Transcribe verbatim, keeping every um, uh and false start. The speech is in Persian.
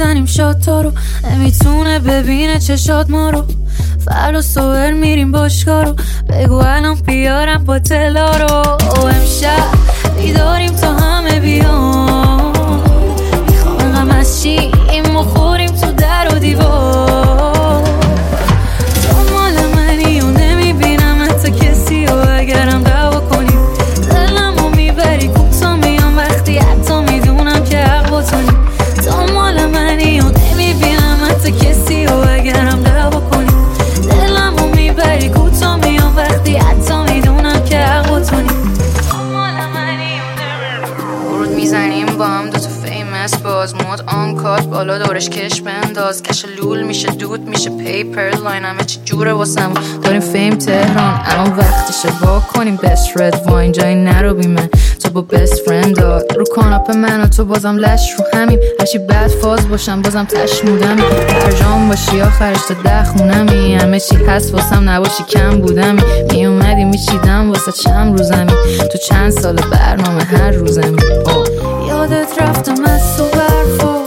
میزنیم شاتا رو، نمیتونه ببینه چشات ما رو. فردا صبح میریم باشگاه رو، بگو الان بیارم با تلا رو. امشب بیداریم تا همه بیان، میخوام انقم از چی این مخوریم تو در و دیوار. تو مال منی و نمیبینم حتی کسی و اگرم دعوا کنیم دلم رو میبری کوتا میام وقتی حتی میدونم که حق با تونیم. تو مال منی و نمیبینم حتی کسی و اگرم دعوا کنیم دلم رو میبری کوتا میام وقتی حتی میدونم که حق با تونیم. تو مال منی و ورود میزنیم با هم دوتا فیمس باز مود آن کات بالا دورش کش بنداز کش لول میشه دود میشه پیپر لاین همه چی جوره واسم داریم فیم تهران الان وقتشه با کنیم بست رد واین جایی نرو بی من تو با بست فرند داد رو کاناپ من و تو بازم لش رو همیم هرچی بد فاز باشم بازم تشمودمی برجام باشی آخرش تا ده خونمی همه چی هست واسم نباشی کم بودمی می اومدی میچیدم واسه چند روزمی تو چند سال برنامه هر روزمی یادت رفتم از تو برفا